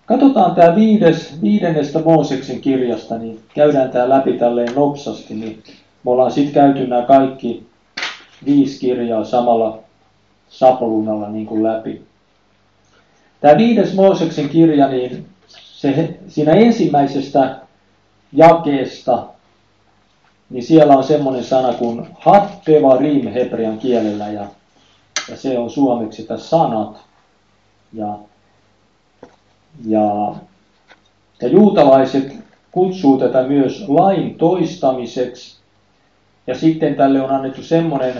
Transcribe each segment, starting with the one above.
Katsotaan tämä viidennestä Mooseksen kirjasta, niin käydään tämä läpi tälleen nopsasti, niin me ollaan sitten käyty nämä kaikki 5 kirjaa samalla sapluunalla niin kuin läpi. Tämä 5. Mooseksen kirja, niin siinä ensimmäisestä jakeesta, niin siellä on semmoinen sana kuin hattevarim hebrean kielellä, ja se on suomeksi tässä sanat. Ja juutalaiset kutsuu tätä myös lain toistamiseksi. Ja sitten tälle on annettu semmoinen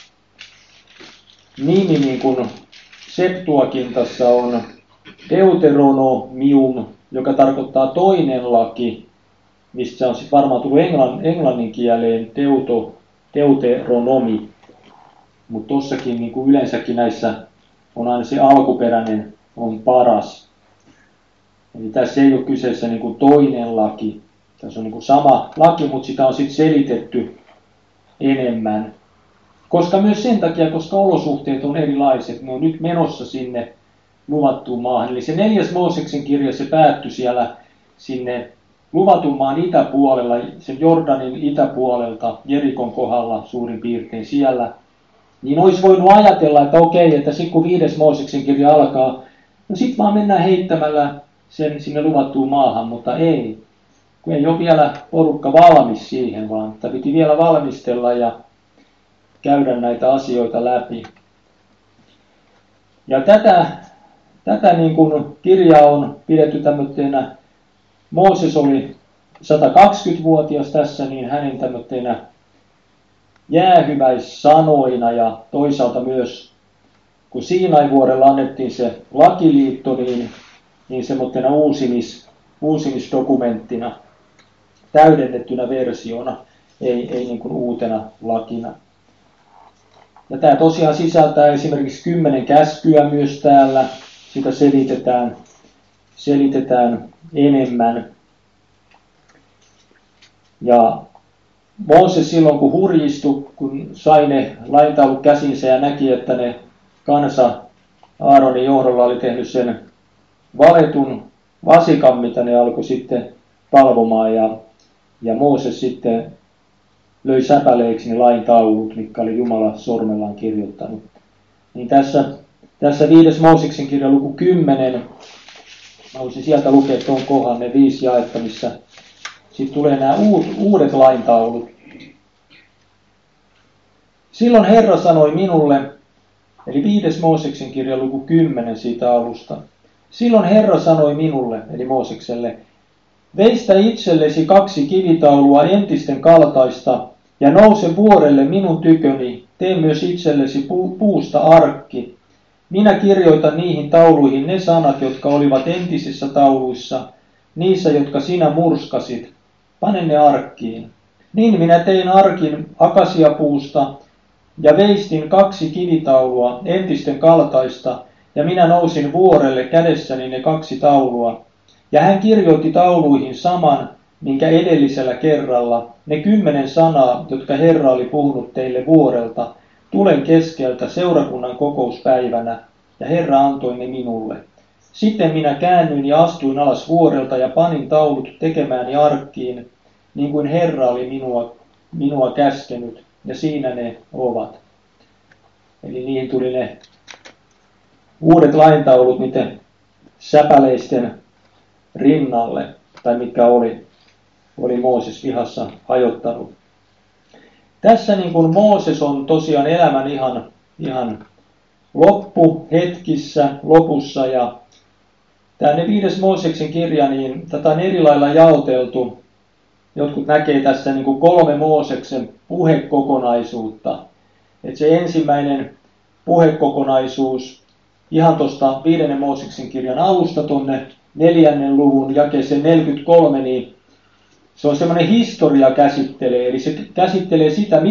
nimi, niin kuin Septuagintassa on Deuteronomium, joka tarkoittaa toinen laki, mistä se on sitten varmaan tullut englannin kieleen Deuteronomi. Mutta tossakin niin kuin yleensäkin näissä on aina se alkuperäinen on paras. Eli tässä ei ole kyseessä niin kuin toinen laki. Tässä on niin kuin sama laki, mutta sitä on sitten selitetty enemmän. Koska myös sen takia, koska olosuhteet on erilaiset, ne on nyt menossa sinne luvattuun maahan. Eli se 4. Mooseksen kirja, se päättyi siellä sinne luvatun maan itäpuolella, sen Jordanin itäpuolelta, Jerikon kohdalla suurin piirtein siellä. Niin olisi voinut ajatella, että okei, että sitten kun 5. Mooseksen kirja alkaa, no sitten vaan mennään heittämällä sen sinne luvattuun maahan, mutta ei. Kun ei ole vielä porukka valmis siihen, vaan että piti vielä valmistella ja käydä näitä asioita läpi. Ja tätä niin kuin kirjaa on pidetty tämmötenä, Mooses oli 120-vuotias tässä, niin hänen tämmötenä jäähyväissanoina ja toisaalta myös, kun Siinain-vuorella annettiin se lakiliitto, niin semmoisena uusimisdokumenttina, täydennettynä versiona, ei niin kuin uutena lakina. Ja tämä tosiaan sisältää esimerkiksi 10 käskyä myös täällä, sitä selitetään enemmän. Ja Mooses silloin kun hurjistui, kun sai ne laintaulut käsinsä ja näki, että ne kansa Aaronin johdolla oli tehnyt sen valetun vasikan, mitä ne alkoi sitten palvomaan, ja Mooses sitten löi säpäleiksi ne laintaulut, mitkä oli Jumala sormellaan kirjoittanut. Niin tässä 5. Mooseksen kirja luku 10, mä voisin sieltä lukea tuon kohdan, ne 5 jaetta, missä sitten tulee nämä uudet laintaulut. Silloin Herra sanoi minulle, eli 5. Mooseksen kirja luku 10 siitä alusta. Silloin Herra sanoi minulle, eli Moosekselle, veistä itsellesi 2 kivitaulua entisten kaltaista ja nouse vuorelle minun tyköni, tee myös itsellesi puusta arkki. Minä kirjoitan niihin tauluihin ne sanat, jotka olivat entisissä tauluissa, niissä, jotka sinä murskasit. Pane ne arkkiin. Niin minä tein arkin akasiapuusta ja veistin 2 kivitaulua entisten kaltaista, ja minä nousin vuorelle kädessäni ne 2 taulua. Ja hän kirjoitti tauluihin saman, minkä edellisellä kerralla, ne 10 sanaa, jotka Herra oli puhunut teille vuorelta, tulen keskeltä seurakunnan kokouspäivänä, ja Herra antoi ne minulle. Sitten minä käännyin ja astuin alas vuorelta ja panin taulut tekemääni arkkiin, niin kuin Herra oli minua käskenyt, ja siinä ne ovat. Eli niihin tuli ne uudet laintaulut niiden säpäleisten rinnalle, tai mikä oli Mooses vihassa hajottanut. Tässä niin kuin Mooses on tosiaan elämän ihan loppuhetkissä, lopussa, ja tämä 5. Mooseksen kirja, niin tätä on eri lailla jaoteltu. Jotkut näkee tässä niin kuin 3 Mooseksen puhekokonaisuutta. Että se ensimmäinen puhekokonaisuus ihan tuosta 5. Mooseksen kirjan alusta tuonne 4. luvun jakeeseen 43, niin se on semmoinen historia käsittelee, eli se käsittelee sitä,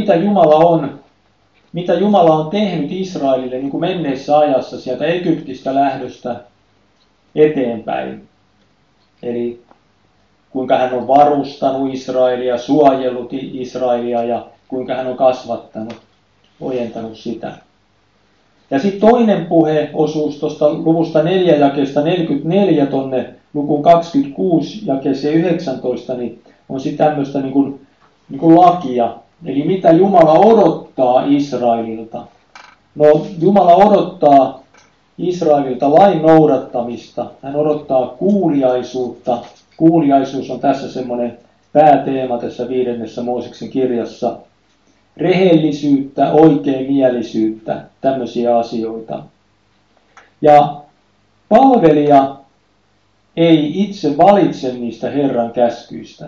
mitä Jumala on tehnyt Israelille niin kuin menneessä ajassa sieltä Egyptistä lähdöstä eteenpäin. Eli kuinka hän on varustanut Israelia, suojellut Israelia ja kuinka hän on kasvattanut, ojentanut sitä. Ja sitten toinen puheosuus tuosta luvusta 4 jakeesta 44 tonne lukuun 26 jakeeseen 19, niin on sitten tämmöistä niin kuin lakia. Eli mitä Jumala odottaa Israelilta. No, Jumala odottaa Israelilta lain noudattamista. Hän odottaa kuuliaisuutta. Kuuliaisuus on tässä semmoinen pääteema tässä 5. Mooseksen kirjassa. Rehellisyyttä, oikeamielisyyttä, tämmöisiä asioita. Ja palvelija ei itse valitse niistä Herran käskyistä,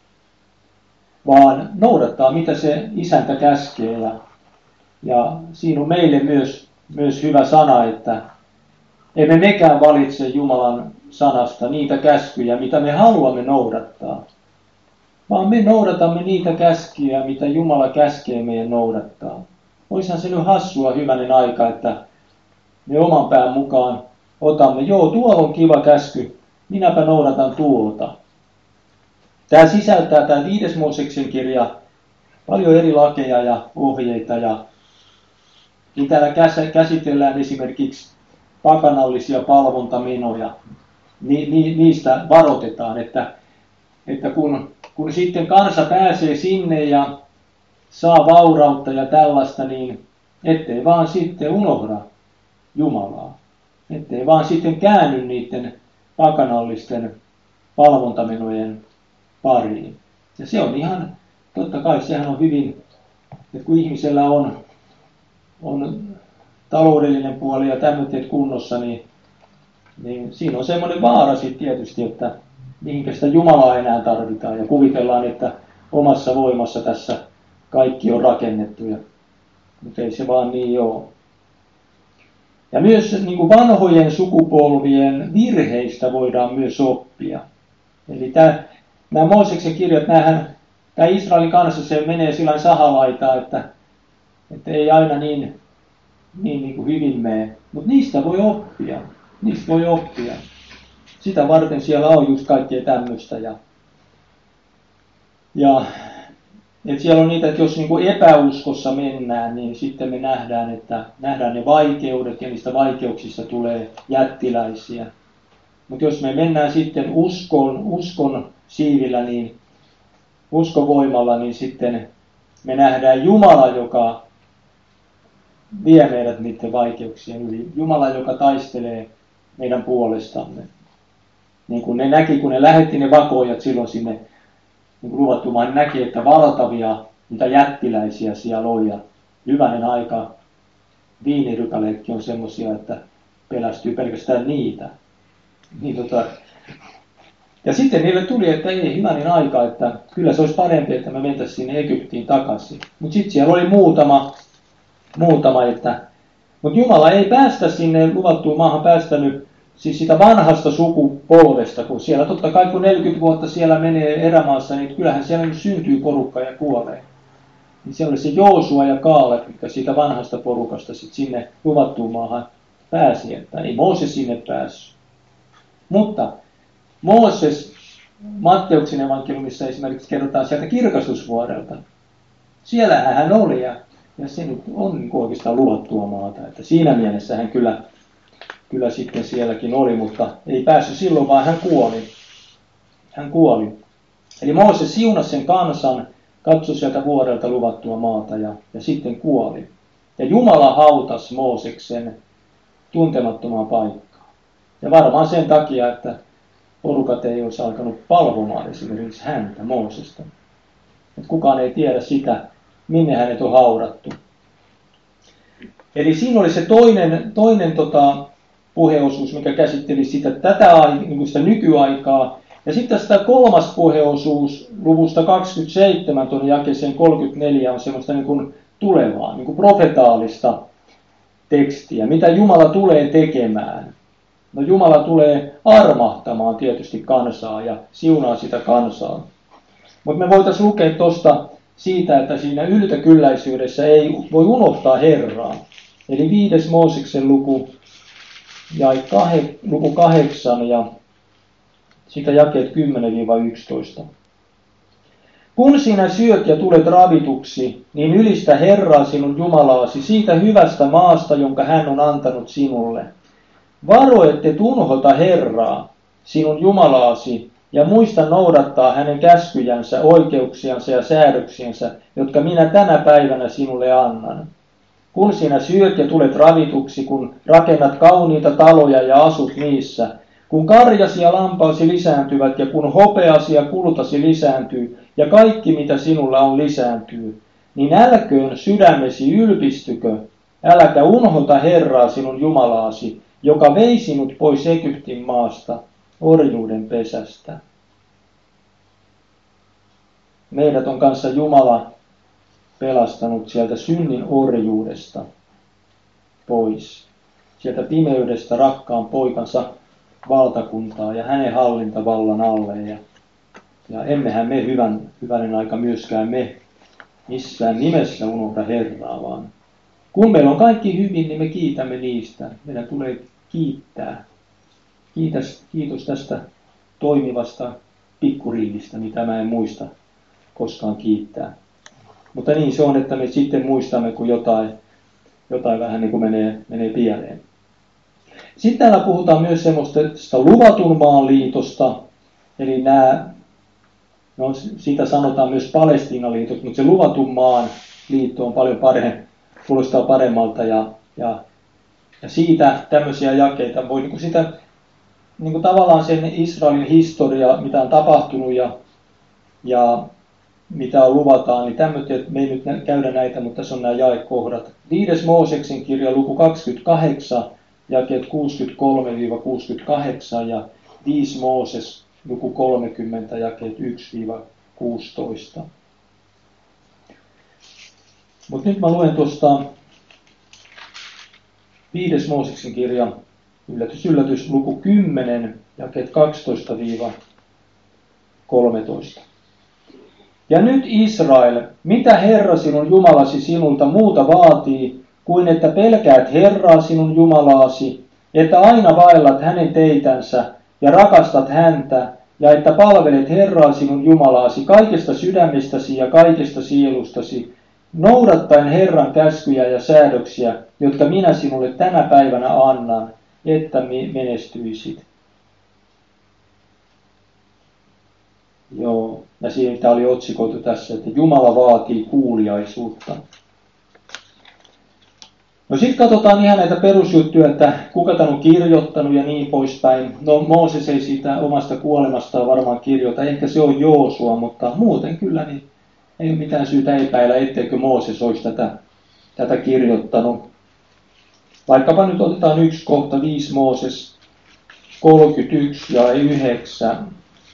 vaan noudattaa, mitä se isäntä käskee. Ja siinä on meille myös hyvä sana, että emme mekään valitse Jumalan sanasta niitä käskyjä, mitä me haluamme noudattaa, vaan me noudatamme niitä käskyjä, mitä Jumala käskee meidän noudattaa. Olisihan se nyt hassua hyvänen aika, että me oman pään mukaan otamme, tuolla on kiva käsky, minäpä noudatan tuota. Tämä sisältää, tämä 5. Mooseksen kirja, paljon eri lakeja ja ohjeita. Ja täällä käsitellään esimerkiksi pakanallisia palvontamenoja. Niistä varoitetaan, että kun sitten kansa pääsee sinne ja saa vaurautta ja tällaista, niin ettei vaan sitten unohda Jumalaa. Ettei vaan sitten käänny niiden pakanallisten palvontamenojen pariin. Ja se on ihan, totta kai sehän on hyvin, että kun ihmisellä on taloudellinen puoli ja tämmöiset kunnossa, niin siinä on semmoinen vaara sitten tietysti, että mihinkä sitä Jumalaa enää tarvitaan. Ja kuvitellaan, että omassa voimassa tässä kaikki on rakennettu, mutta ei se vaan niin ole. Ja myös niin kuin vanhojen sukupolvien virheistä voidaan myös oppia. Eli nämä Mooseksen kirjat, tämä Israelin kanssa se menee sillä sahalaitaa, että ei aina niin kuin hyvin mene. Mutta niistä voi oppia. Sitä varten siellä on just kaikkea tämmöistä. Ja että siellä on niitä, että jos niin kuin epäuskossa mennään, niin sitten me nähdään ne vaikeudet ja niistä vaikeuksista tulee jättiläisiä. Mutta jos me mennään sitten uskon siivillä, niin uskovoimalla, niin sitten me nähdään Jumala, joka vie meidät niiden vaikeuksien yli. Jumala, joka taistelee meidän puolestamme. Niin kuin ne näki, kun ne lähetti ne vakoojat silloin sinne niin kuin luvattu maan, näki, että valtavia, niitä jättiläisiä siellä on. Ja hyvänen aika, viinirypäleetkin on semmoisia, että pelästyy pelkästään niitä. Ja sitten niille tuli, että ei hyvänen aika, että kyllä se olisi parempi, että me mentäisiin sinne Egyptiin takaisin. Mutta sitten siellä oli muutama, mutta Jumala ei päästä sinne luvattuun maahan päästänyt siis sitä vanhasta sukupolvesta, kun siellä totta kai kun 40 vuotta siellä menee erämaassa, niin kyllähän siellä nyt syntyy porukka ja kuolee. Niin siellä oli se Joosua ja Kaaleb, jotka siitä vanhasta porukasta sitten sinne luvattuun maahan pääsi, että ei Mooses sinne päässyt. Mutta Mooses Matteuksen evankeliumissa esimerkiksi kerrotaan sieltä kirkastusvuorelta. Siellähän hän oli ja se nyt on niin oikeastaan luvattua maata. Että siinä mielessä hän kyllä sitten sielläkin oli, mutta ei päässyt silloin, vaan hän kuoli. Eli Mooses siunasi sen kansan, katsoi sieltä vuorelta luvattua maata ja sitten kuoli. Ja Jumala hautasi Mooseksen tuntemattomaan paikkaan. Ja varmaan sen takia, että porukat ei olisi alkanut palvomaan esimerkiksi häntä, Moosesta. Että kukaan ei tiedä sitä, minne hänet on haudattu. Eli siinä oli se toinen puheosuus, mikä käsitteli sitä, niin sitä nykyaikaa. Ja sitten tämä kolmas puheosuus luvusta 27 tuonne jakeeseen 34 on semmoista niin kuin tulevaa, niin kuin profetaalista tekstiä. Mitä Jumala tulee tekemään? No Jumala tulee armahtamaan tietysti kansaa ja siunaa sitä kansaa. Mutta me voitaisiin lukea tuosta siitä, että siinä yltäkylläisyydessä ei voi unohtaa Herraa. Eli 5. Mooseksen luku 8 ja sitä jakeet 10-11. Kun sinä syöt ja tulet ravituksi, niin ylistä Herraa sinun Jumalaasi siitä hyvästä maasta, jonka hän on antanut sinulle. Varo, ette tunhota Herraa, sinun Jumalaasi, ja muista noudattaa hänen käskyjänsä, oikeuksiansa ja säädöksiensä, jotka minä tänä päivänä sinulle annan. Kun sinä syöt ja tulet ravituksi, kun rakennat kauniita taloja ja asut niissä, kun karjasi ja lampaasi lisääntyvät ja kun hopeasi ja kultasi lisääntyy ja kaikki mitä sinulla on lisääntyy, niin älköön sydämesi ylpistykö, äläkä unhota Herraa sinun Jumalaasi, joka vei sinut pois Egyptin maasta, orjuuden pesästä. Meidät on kanssa Jumala pelastanut sieltä synnin orjuudesta pois, sieltä pimeydestä rakkaan poikansa valtakuntaa ja hänen hallintavallan alle. Ja emmehän me hyvänen aika myöskään me missään nimessä unohda Herraa, vaan kun meillä on kaikki hyvin, niin me kiitämme niistä. Meidän tulee kiittää. Kiitos tästä toimivasta pikkuriivistä, mitä mä en muista koskaan kiittää. Mutta niin se on, että me sitten muistamme, kun jotain vähän niin kuin menee pieleen. Sitten täällä puhutaan myös semmoista luvatun maan liitosta, eli siitä sanotaan myös Palestiinan liitos, mutta se luvatun maan liitto on paljon kuulostaa paremmalta ja siitä tämmöisiä jakeita voi niin sitä niin tavallaan sen Israelin historia, mitä on tapahtunut ja mitä on luvataan, niin tämmöisiä, me ei nyt käydä näitä, mutta tässä on nämä jaekohdat. 5. Mooseksen kirja luku 28, jakeet 63-68 ja 5. Mooses luku 30, jakeet 1-16. Mutta nyt mä luen tuosta 5. Mooseksen kirja, yllätys, luku 10, jakeet 12-13. Ja nyt Israel, mitä Herra sinun Jumalasi sinulta muuta vaatii, kuin että pelkäät Herraa sinun Jumalaasi, että aina vaellat hänen teitänsä ja rakastat häntä, ja että palvelet Herraa sinun Jumalaasi kaikesta sydämestäsi ja kaikesta sielustasi, noudattaen Herran käskyjä ja säädöksiä, jotka minä sinulle tänä päivänä annan, että menestyisit. Joo, ja siitä oli otsikoitu tässä, että Jumala vaatii kuuliaisuutta. No sitten katsotaan ihan näitä perusjuttuja, että kuka tämän on kirjoittanut ja niin poispäin. No Mooses ei siitä omasta kuolemastaan varmaan kirjoita, ehkä se on Joosua, mutta muuten kyllä niin ei ole mitään syytä epäillä, etteikö Mooses olisi tätä kirjoittanut. Vaikkapa nyt otetaan yksi kohta, 5 Mooses 31 ja 9.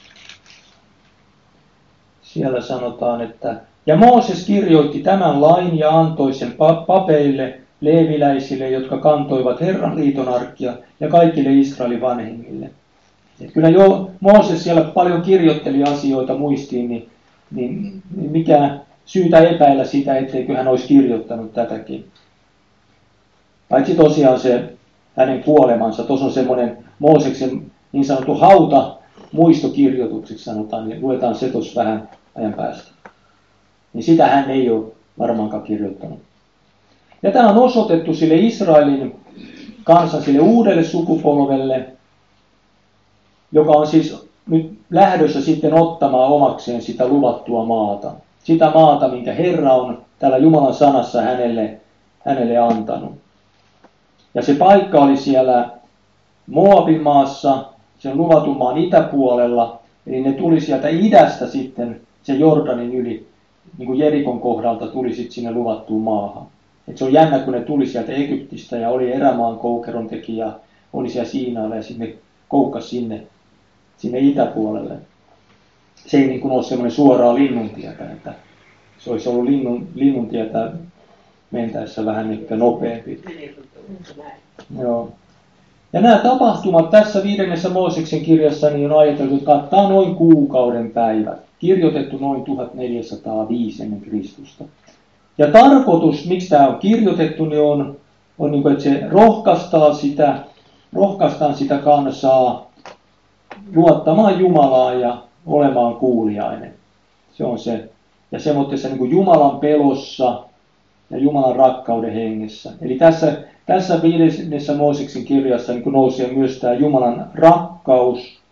Siellä sanotaan, että ja Mooses kirjoitti tämän lain ja antoi sen papeille, leeviläisille, jotka kantoivat Herran liiton arkkia ja kaikille Israelin vanhemmille. Et kyllä jo Mooses siellä paljon kirjoitteli asioita muistiin, niin mikä syytä epäillä sitä, etteikö hän olisi kirjoittanut tätäkin. Paitsi tosiaan se hänen kuolemansa, tuossa on semmoinen Mooseksen niin sanottu hauta muistokirjoitukseksi sanotaan, niin luetaan se tuossa vähän ajan päästä. Niin sitä hän ei ole varmaankaan kirjoittanut. Ja tämä on osoitettu sille Israelin kansan, sille uudelle sukupolvelle, joka on siis nyt lähdössä sitten ottamaan omakseen sitä luvattua maata. Sitä maata, minkä Herra on täällä Jumalan sanassa hänelle antanut. Ja se paikka oli siellä Moabin maassa, sen luvatun maan itäpuolella, eli ne tuli sieltä idästä sitten sen Jordanin yli, niin kuin Jerikon kohdalta tuli sitten sinne luvattuun maahan. Et se on jännä, kun ne tuli sieltä Egyptistä ja oli erämaan koukeron tekijä, oli siellä Siinailla ja sinne koukkasi sinne itäpuolelle. Se ei niin kuin ole semmoinen suoraa linnuntietä, että se olisi ollut linnuntietä mentäessä vähän ehkä nopeampi. Joo. Ja nämä tapahtumat tässä 5. Mooseksen kirjassa niin on ajateltu, että kattaa noin kuukauden päivät. Kirjoitettu noin 1405 ennen Kristusta. Ja tarkoitus, miksi tämä on kirjoitettu, niin on niin kuin, että se rohkaistaan sitä kansaa luottamaan Jumalaa ja olemaan kuuliainen. Se on se. Ja semmoisessa niin kuin Jumalan pelossa ja Jumalan rakkauden hengessä. Eli tässä 5. Mooseksen kirjassa niin kuin nousee myös tämä Jumalan rakkaus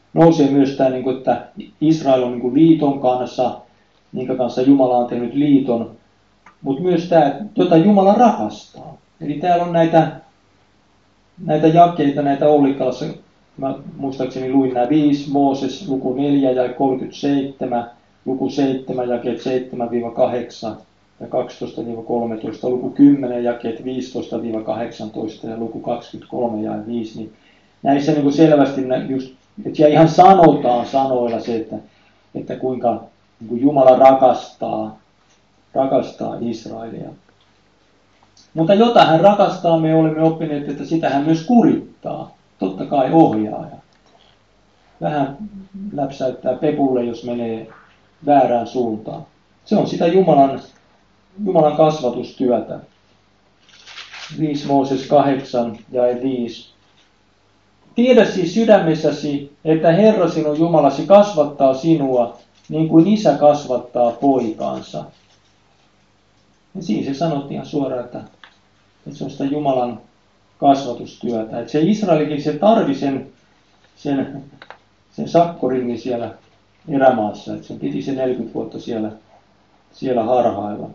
nousee myös tämä, että Israel on liiton kanssa, minkä kanssa Jumala on tehnyt liiton, mutta myös tämä, jota Jumala rakastaa. Eli täällä on näitä jakeita, näitä Ollikkalassa, mä muistaakseni luin nämä 5, Mooses, luku 4 ja 37, luku 7, jakeet 7-8 ja 12-13, luku 10, jakeet 15-18 ja luku 23 ja 5, niin näissä selvästi just, että siellä ihan sanotaan sanoilla se, että kuinka Jumala rakastaa Israelia. Mutta jota hän rakastaa, me olemme oppineet, että sitä hän myös kurittaa. Totta kai ohjaa. Vähän läpsäyttää pepulle, jos menee väärään suuntaan. Se on sitä Jumalan kasvatustyötä. 5 Mooses 8 ja 5. Tiedä siis sydämessäsi, että Herra sinun Jumalasi kasvattaa sinua, niin kuin isä kasvattaa poikaansa. Ja siinä se sanottiin ihan suoraan, että se on sitä Jumalan kasvatustyötä. Että se Israelikin se tarvi sen sakkoringin siellä erämaassa. Että sen piti se 40 vuotta siellä harhailla.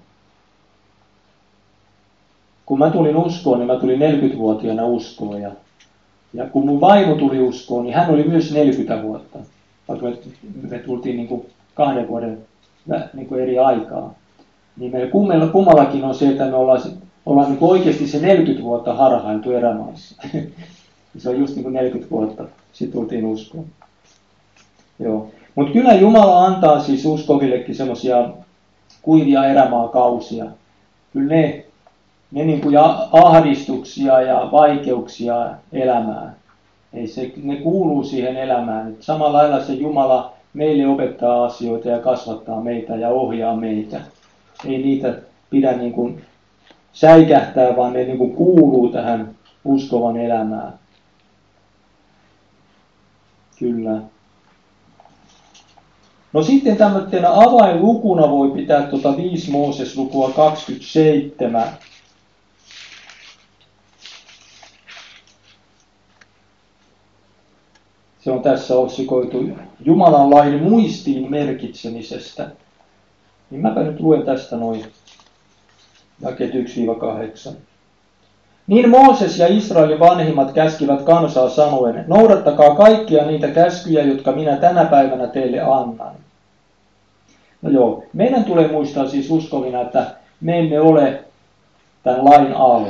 Kun mä tulin uskoon, niin mä tulin 40-vuotiaana uskoon. Ja kun mun vaimo tuli uskoon, niin hän oli myös 40 vuotta. Vaikka me tultiin 2 vuoden eri aikaa. Niin meillä kummallakin on se, että me ollaan oikeasti se 40 vuotta harhailtu erämaassa. Se on just 40 vuotta. Sitten tultiin uskoon. Joo. Mutta kyllä Jumala antaa siis uskovillekin semmoisia kuivia erämaakausia. Kyllä ne ja ahdistuksia ja vaikeuksia elämään. Ne kuuluu siihen elämään. Et samalla lailla se Jumala meille opettaa asioita ja kasvattaa meitä ja ohjaa meitä. Ei niitä pidä säikähtää, vaan ne kuuluu tähän uskovan elämään. Kyllä. No sitten tämmöisenä avainlukuna voi pitää 5 Mooses lukua 27. Se on tässä otsikoitu Jumalan lain muistiin merkitsemisestä. Niin mäpä nyt luen tästä noin jakeet 1-8. Niin Mooses ja Israelin vanhimmat käskivät kansaa sanoen, noudattakaa kaikkia niitä käskyjä, jotka minä tänä päivänä teille annan. No joo, meidän tulee muistaa siis uskovina, että me emme ole tämän lain alla,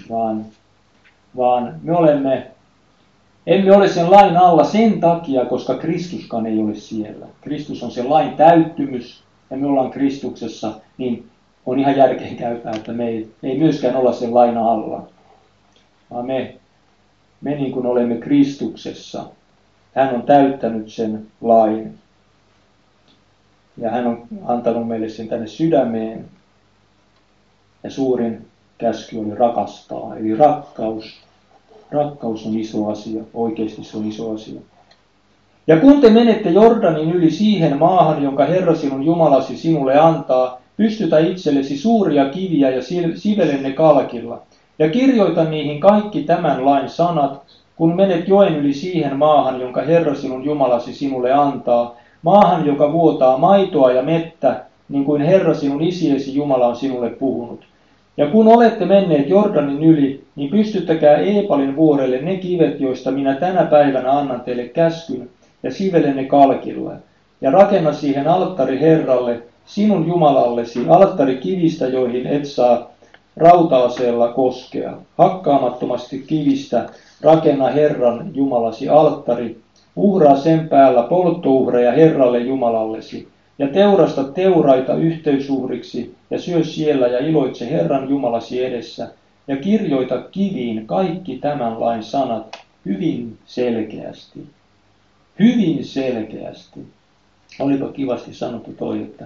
vaan emme ole sen lain alla sen takia, koska Kristuskaan ei ole siellä. Kristus on sen lain täyttymys ja me ollaan Kristuksessa, niin on ihan järkeenkäypää, että me ei myöskään olla sen lain alla. Vaan me niin kuin olemme Kristuksessa. Hän on täyttänyt sen lain. Ja hän on antanut meille sen tänne sydämeen. Ja suurin käsky oli rakastaa. Eli rakkaus on iso asia. Oikeasti se on iso asia. Ja kun te menette Jordanin yli siihen maahan, jonka Herra sinun Jumalasi sinulle antaa, pystytä itsellesi suuria kiviä ja sivele ne kalkilla. Ja kirjoita niihin kaikki tämän lain sanat, kun menet joen yli siihen maahan, jonka Herra sinun Jumalasi sinulle antaa, maahan, joka vuotaa maitoa ja mettä, niin kuin Herra sinun isiesi Jumala on sinulle puhunut. Ja kun olette menneet Jordanin yli, niin pystyttäkää Eepalin vuorelle ne kivet, joista minä tänä päivänä annan teille käskyn, ja sivele ne kalkilla. Ja rakenna siihen alttari Herralle, sinun Jumalallesi, alttari kivistä, joihin et saa rauta-aseella koskea. Hakkaamattomasti kivistä rakenna Herran Jumalasi alttari, uhraa sen päällä polttouhreja Herralle Jumalallesi, ja teurasta teuraita yhteysuhriksi, ja syö siellä ja iloitse Herran Jumalasi edessä, ja kirjoita kiviin kaikki tämän lain sanat hyvin selkeästi. Hyvin selkeästi. Olipa kivasti sanottu toi, että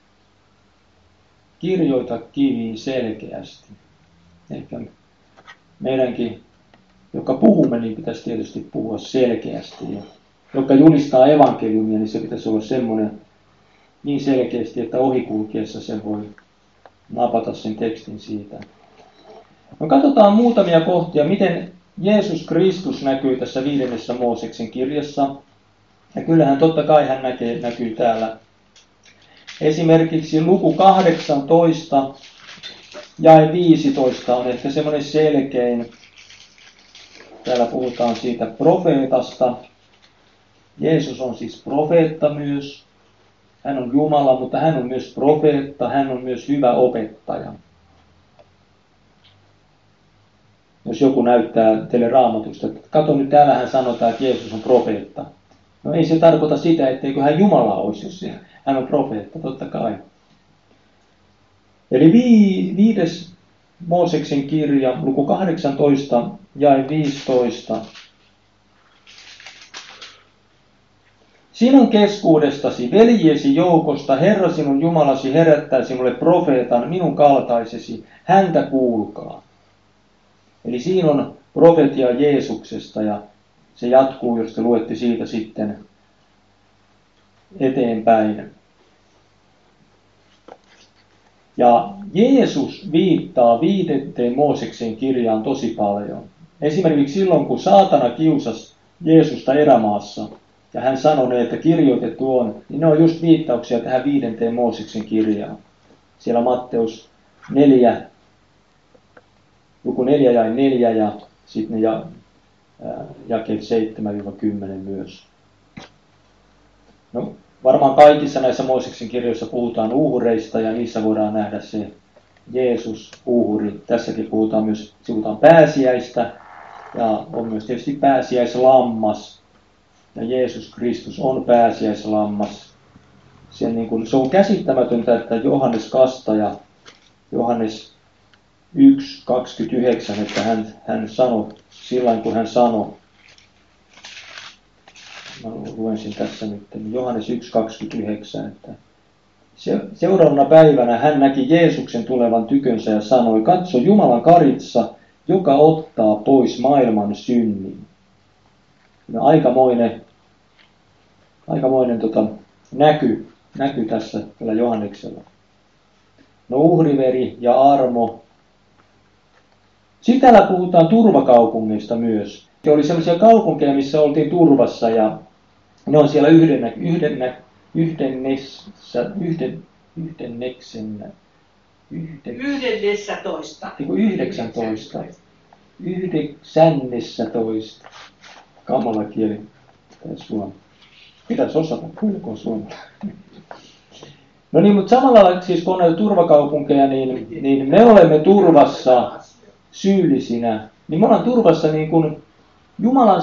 kirjoita kiviin selkeästi. Ehkä meidänkin, jotka puhumme, niin pitäisi tietysti puhua selkeästi. Ja jotka julistaa evankeliumia, niin se pitäisi olla semmoinen niin selkeästi, että ohikulkiessa sen voi napata sen tekstin siitä. No katsotaan muutamia kohtia, miten Jeesus Kristus näkyy tässä 5. Mooseksen kirjassa. Ja kyllähän totta kai hän näkyy täällä. Esimerkiksi luku 18 jae 15 on ehkä semmoinen selkein. Täällä puhutaan siitä profeetasta. Jeesus on siis profeetta myös. Hän on Jumala, mutta hän on myös profeetta. Hän on myös hyvä opettaja. Jos joku näyttää teille Raamatusta, että kato nyt täällähän sanotaan, että Jeesus on profeetta. No ei se tarkoita sitä, etteikö hän Jumala olisi, jos hän on profeetta, totta kai. Eli 5. Mooseksen kirja, luku 18, jae 15. Sinun keskuudestasi, veljiesi joukosta, Herra sinun Jumalasi herättää sinulle profeetan, minun kaltaisesi, häntä kuulkaa. Eli siinä on profetia Jeesuksesta ja se jatkuu, jos te luette siitä sitten eteenpäin. Ja Jeesus viittaa 5. Mooseksen kirjaan tosi paljon. Esimerkiksi silloin, kun saatana kiusasi Jeesusta erämaassa, ja hän sanoi, että kirjoitettu on, niin ne on just viittauksia tähän 5. Mooseksen kirjaan. Siellä Matteus 4, luku 4 jae 4 ja sitten ne jakeet 7-10 myös. No, varmaan kaikissa näissä Mooseksen kirjoissa puhutaan uhreista ja niissä voidaan nähdä se Jeesus uhri. Tässäkin puhutaan pääsiäistä ja on myös tietysti pääsiäislammas. Ja Jeesus Kristus on pääsiäislammas. Se on käsittämätöntä, että Johannes Kastaja, Johannes 1.29, että hän sanoi silloin, kun hän sanoi. Mä luen sen tässä nyt. Johannes 1.29, että seuraavana päivänä hän näki Jeesuksen tulevan tykönsä ja sanoi, katso Jumalan karitsa, joka ottaa pois maailman synnin. No, aikamoinen näky tässä tällä Johanneksella. No, uhriveri ja armo. Sitten täällä puhutaan turvakaupungeista myös. Se oli sellaisia kaupunkeja, missä oltiin turvassa ja ne on siellä 11. Kamala kieli. Suomi. Pitäisi osata, kyllä kun on suomi. No niin, mutta samalla lailla siis kun on näitä turvakaupunkeja, niin me olemme turvassa syyllisinä. Niin me ollaan turvassa niin kuin Jumalan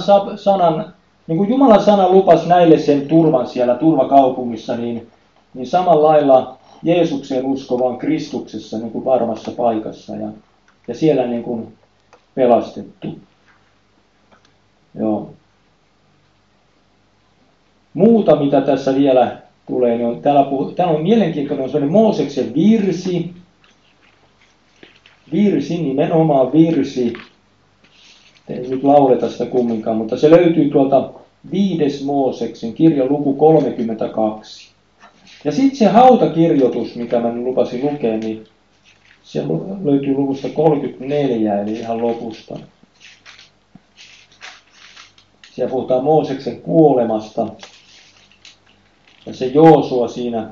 sana lupasi näille sen turvan siellä turvakaupungissa, niin samalla lailla Jeesukseen uskovaan Kristuksessa niin kuin varmassa paikassa ja siellä niin kuin pelastettu. Joo. Muuta, mitä tässä vielä tulee, niin täällä on mielenkiintoinen sellainen Mooseksen virsi. Nimenomaan virsi. Ei nyt lauleta sitä kumminkaan, mutta se löytyy tuolta 5. Mooseksen kirjan luku 32. Ja sitten se hautakirjoitus, mikä mä lupasin lukea, niin se löytyy luvusta 34, eli ihan lopusta. Siellä puhutaan Mooseksen kuolemasta. Ja se Joosua siinä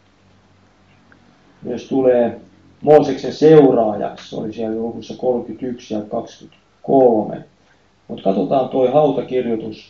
myös tulee Mooseksen seuraajaksi. Se oli siellä luvussa 31 ja 23. Mutta katsotaan tuo hautakirjoitus.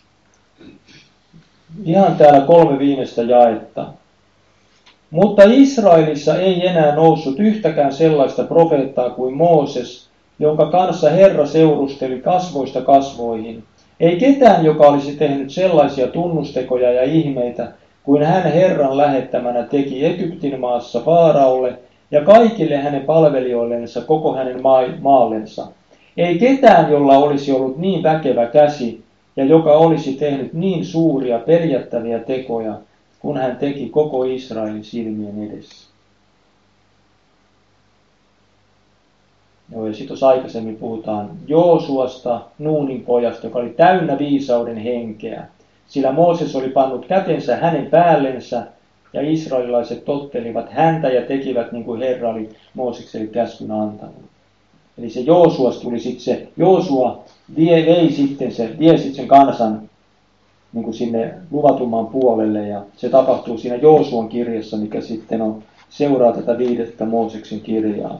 Ihan täällä 3 viimeistä jaetta. Mutta Israelissa ei enää noussut yhtäkään sellaista profeettaa kuin Mooses, jonka kanssa Herra seurusteli kasvoista kasvoihin. Ei ketään, joka olisi tehnyt sellaisia tunnustekoja ja ihmeitä, kuin hän Herran lähettämänä teki Egyptin maassa Faaraolle ja kaikille hänen palvelijoillensa koko hänen maallensa. Ei ketään, jolla olisi ollut niin väkevä käsi ja joka olisi tehnyt niin suuria peljättäviä tekoja, kun hän teki koko Israelin silmien edessä. Joo, ja sitten tuossa aikaisemmin puhutaan Joosuasta, Nuunin pojasta, joka oli täynnä viisauden henkeä. Sillä Mooses oli pannut kätensä hänen päällensä ja israelilaiset tottelivat häntä ja tekivät niin kuin Herra oli Moosekselle käskyn antanut. Eli se Joosuasta tuli sitten se, Joosua vie sitten sen kansan niin kuin sinne luvatumman puolelle, ja se tapahtuu siinä Joosuan kirjassa, mikä sitten seuraa tätä 5. Mooseksen kirjaa.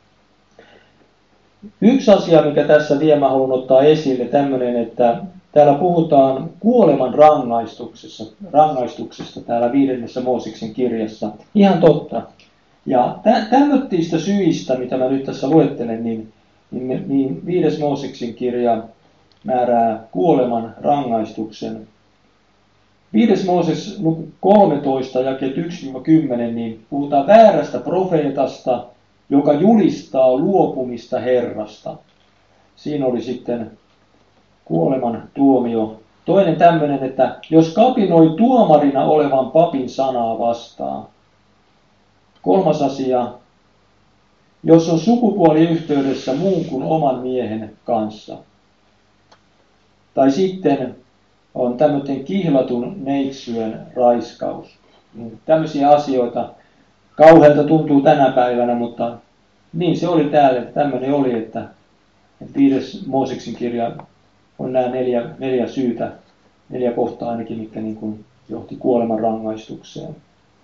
Yksi asia, mikä tässä vielä mä haluan ottaa esille, tämmöinen, että täällä puhutaan kuoleman rangaistuksesta täällä 5. Mooseksen kirjassa. Ihan totta. Ja tämmöistä syistä, mitä mä nyt tässä luettelen, niin 5. Mooseksen kirja määrää kuoleman rangaistuksen. 5. Mooses luku 13, jakeet 1-10, niin puhutaan väärästä profeetasta, joka julistaa luopumista Herrasta. Siinä oli sitten kuoleman tuomio. Toinen tämmöinen, että jos kapinoi tuomarina olevan papin sanaa vastaan. Kolmas asia, jos on sukupuoliyhteydessä muun kuin oman miehen kanssa. Tai sitten on tämmöinen kihlatun neitsyön raiskaus. Tämmöisiä asioita kauhealta tuntuu tänä päivänä, mutta niin se oli täällä, että tämmöinen oli, että 5. Mooseksen kirja on nämä neljä syytä, 4 kohtaa ainakin, mitkä niin kuin johti kuoleman rangaistukseen.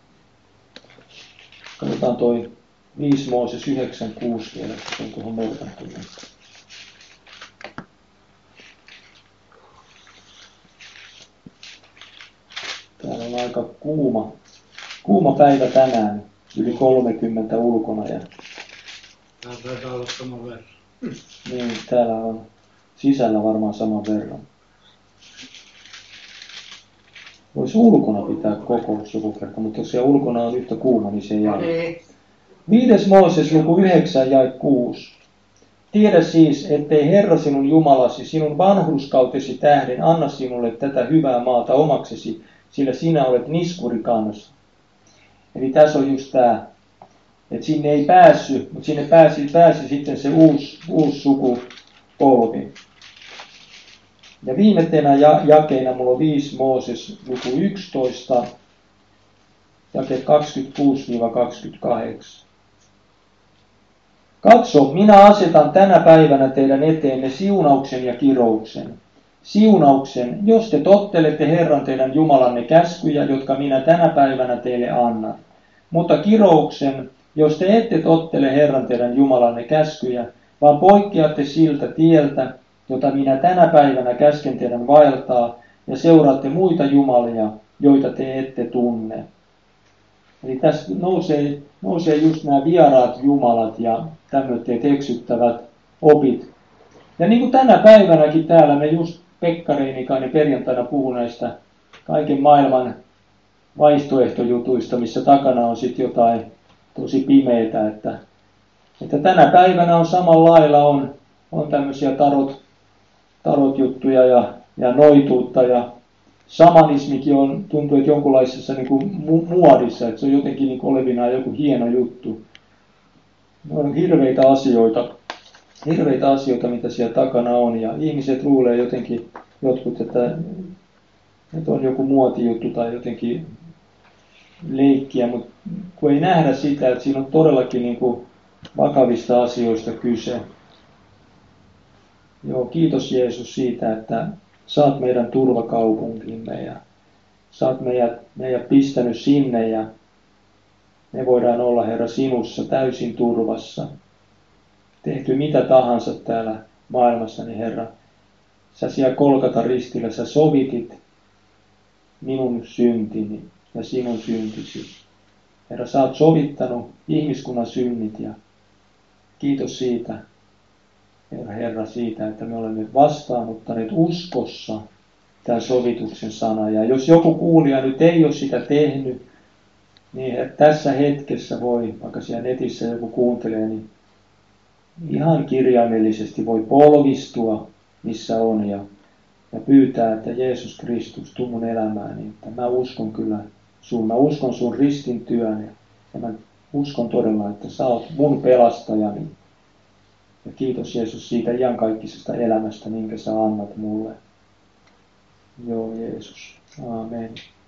Katsotaan toi 5 Mooses 9.6 vielä, se on tuohon merkattu. Täällä on aika kuuma päivä tänään, yli 30 ulkona. Ja täällä taitaa olla saman verran. Niin, täällä on sisällä varmaan saman verran. Voisi ulkona pitää kokous joku kerta, mutta jos siellä ulkona on yhtä kuuma, niin se ei jää. 5. Mooses luku 9 jae 6. Tiedä siis, ettei Herra sinun Jumalasi sinun vanhurskautesi tähden anna sinulle tätä hyvää maata omaksesi, sillä sinä olet niskuri kansa. Eli tässä on just tämä, että sinne ei päässyt, mutta sinne pääsi sitten se uusi sukupolvi. Ja viimeisenä jakeena mulla on 5 Mooses luku 11, jakeet 26-28. Katso, minä asetan tänä päivänä teidän eteenne siunauksen ja kirouksen. Siunauksen, jos te tottelette Herran teidän Jumalanne käskyjä, jotka minä tänä päivänä teille annan. Mutta kirouksen, jos te ette tottele Herran teidän Jumalanne käskyjä, vaan poikkeatte siltä tieltä, jota minä tänä päivänä käsken teidän vaeltaa, ja seuraatte muita jumalia, joita te ette tunne. Eli tässä nousee just nämä vieraat jumalat ja tämmöiset eksyttävät opit. Ja niin kuin tänä päivänäkin täällä me just Pekka Reinikainen perjantaina puhui näistä kaiken maailman vaihtoehtojutuista, missä takana on sitten jotain tosi pimeitä. Että tänä päivänä on samalla lailla on tämmöisiä tarot-juttuja ja noituutta ja shamanismikin tuntuu, että jonkunlaisessa niin kuin muodissa, että se on jotenkin niin olevinaan joku hieno juttu. Ne on hirveitä asioita, mitä siellä takana on, ja ihmiset luulee jotenkin jotkut, että on joku muotijuttu tai jotenkin leikkiä, mutta kun ei nähdä sitä, että siinä on todellakin niin kuin vakavista asioista kyse. Joo, kiitos Jeesus siitä, että sä oot meidän turvakaupunkimme ja sä oot meidät pistänyt sinne ja me voidaan olla, Herra, sinussa täysin turvassa. Tehty mitä tahansa täällä maailmassa, niin Herra, sä siellä Kolkatan ristillä, sä sovitit minun syntini ja sinun syntisi. Herra, sä oot sovittanut ihmiskunnan synnit ja kiitos siitä, Herra, siitä, että me olemme vastaanottaneet uskossa tämän sovituksen sana. Ja jos joku kuulija nyt ei ole sitä tehnyt, niin tässä hetkessä voi, vaikka siellä netissä joku kuuntelee, niin ihan kirjaimellisesti voi polvistua, missä on, ja pyytää, että Jeesus Kristus, tuu mun elämääni, että mä uskon kyllä sun, mä uskon sun ristin työn, ja mä uskon todella, että sä oot mun pelastajani. Ja kiitos Jeesus siitä iankaikkisesta elämästä, minkä sä annat mulle. Joo Jeesus. Aamen.